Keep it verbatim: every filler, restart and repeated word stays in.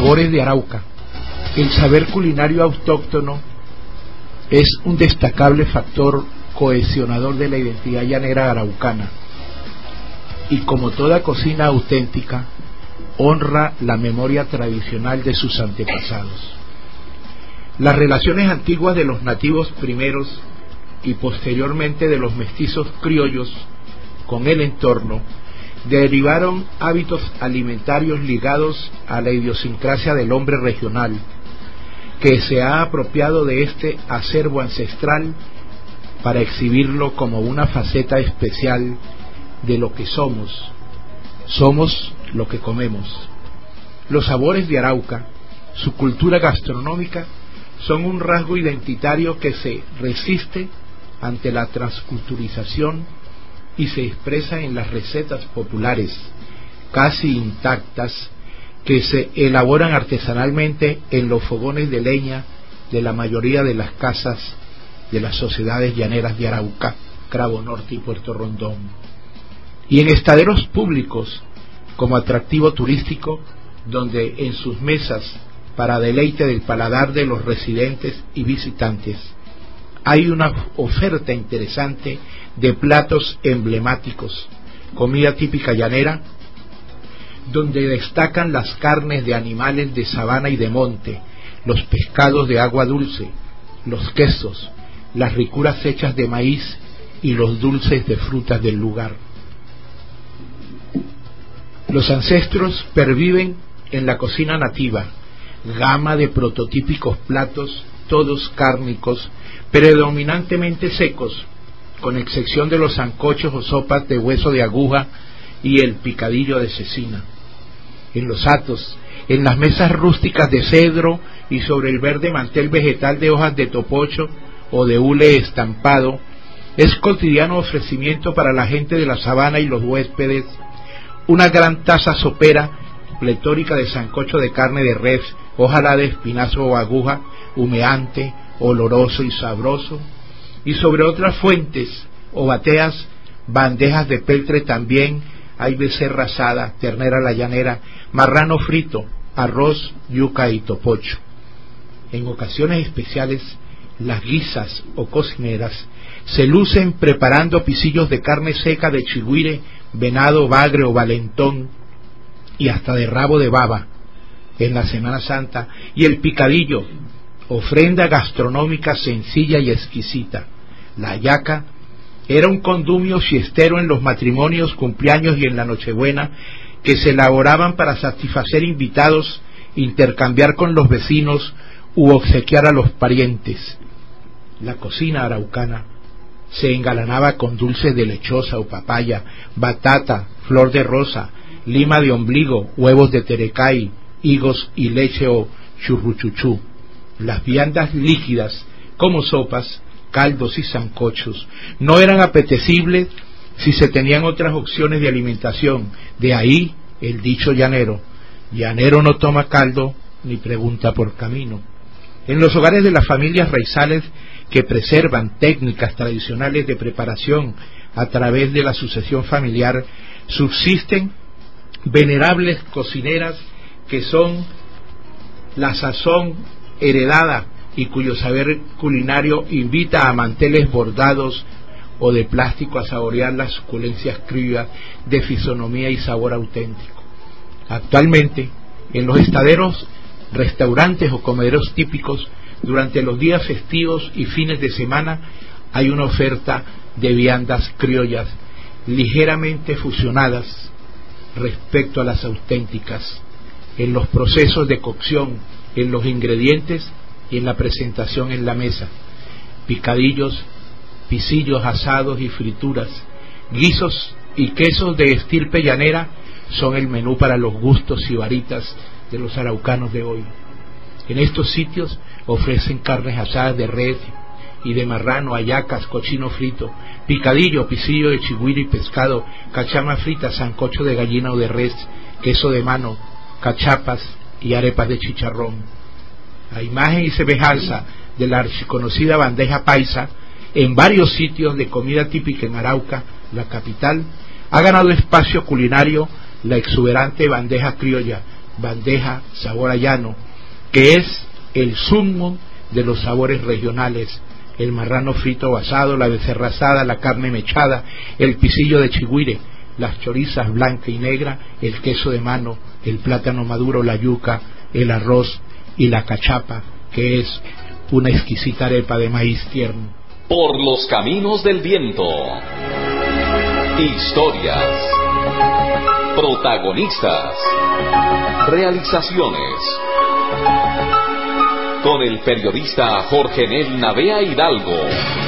sabores de Arauca. El saber culinario autóctono es un destacable factor cohesionador de la identidad llanera araucana y, como toda cocina auténtica, honra la memoria tradicional de sus antepasados. Las relaciones antiguas de los nativos primeros y posteriormente de los mestizos criollos con el entorno derivaron hábitos alimentarios ligados a la idiosincrasia del hombre regional, que se ha apropiado de este acervo ancestral para exhibirlo como una faceta especial de lo que somos. Somos lo que comemos. Los sabores de Arauca, su cultura gastronómica, son un rasgo identitario que se resiste ante la transculturización y se expresa en las recetas populares, casi intactas, que se elaboran artesanalmente en los fogones de leña de la mayoría de las casas de las sociedades llaneras de Arauca, Crabo Norte y Puerto Rondón, y en estaderos públicos como atractivo turístico, donde en sus mesas, para deleite del paladar de los residentes y visitantes, hay una oferta interesante de platos emblemáticos, comida típica llanera, donde destacan las carnes de animales de sabana y de monte, los pescados de agua dulce, los quesos, las ricuras hechas de maíz y los dulces de frutas del lugar. Los ancestros perviven en la cocina nativa, gama de prototípicos platos, todos cárnicos, predominantemente secos, con excepción de los sancochos o sopas de hueso de aguja y el picadillo de cecina. En los atos, en las mesas rústicas de cedro y sobre el verde mantel vegetal de hojas de topocho o de hule estampado, es cotidiano ofrecimiento para la gente de la sabana y los huéspedes una gran taza sopera pletórica de sancocho de carne de res, ojalá de espinazo o aguja, humeante, oloroso y sabroso, y sobre otras fuentes o bateas, bandejas de peltre también, hay becerra asada, ternera a la llanera, marrano frito, arroz, yuca y topocho. En ocasiones especiales, las guisas o cocineras se lucen preparando pisillos de carne seca de chigüire, venado, bagre o valentón, y hasta de rabo de baba en la Semana Santa, y el picadillo, ofrenda gastronómica sencilla y exquisita. La hallaca era un condumio fiestero en los matrimonios, cumpleaños y en la Nochebuena, que se elaboraban para satisfacer invitados, intercambiar con los vecinos u obsequiar a los parientes. La cocina araucana se engalanaba con dulces de lechosa o papaya, batata, flor de rosa, lima de ombligo, huevos de terecay, higos y leche o churruchuchú. Las viandas líquidas, como sopas, caldos y sancochos, no eran apetecibles si se tenían otras opciones de alimentación. De ahí el dicho llanero: llanero no toma caldo ni pregunta por camino. En los hogares de las familias raizales, que preservan técnicas tradicionales de preparación a través de la sucesión familiar, subsisten venerables cocineras que son la sazón heredada y cuyo saber culinario invita a manteles bordados o de plástico a saborear las suculencias criollas de fisonomía y sabor auténtico. Actualmente, en los estaderos, restaurantes o comederos típicos, durante los días festivos y fines de semana, hay una oferta de viandas criollas ligeramente fusionadas respecto a las auténticas, en los procesos de cocción, en los ingredientes y en la presentación en la mesa. Picadillos, pisillos asados y frituras, guisos y quesos de estirpe llanera son el menú para los gustos y varitas de los araucanos de hoy. En estos sitios ofrecen carnes asadas de res y de marrano, hallacas, cochino frito, picadillo, pisillo de chigüire y pescado, cachama frita, sancocho de gallina o de res, queso de mano, cachapas y arepas de chicharrón. A imagen y semejanza de la archiconocida bandeja paisa, en varios sitios de comida típica en Arauca, la capital, ha ganado espacio culinario la exuberante bandeja criolla, bandeja sabor a llano, que es el sumo de los sabores regionales: el marrano frito o asado, la becerra asada, la carne mechada, el pisillo de chigüire, las chorizas blanca y negra, el queso de mano, el plátano maduro, la yuca, el arroz y la cachapa, que es una exquisita arepa de maíz tierno. Por los caminos del viento. Historias. Protagonistas. Realizaciones. Con el periodista Jorge Nel Navea Hidalgo.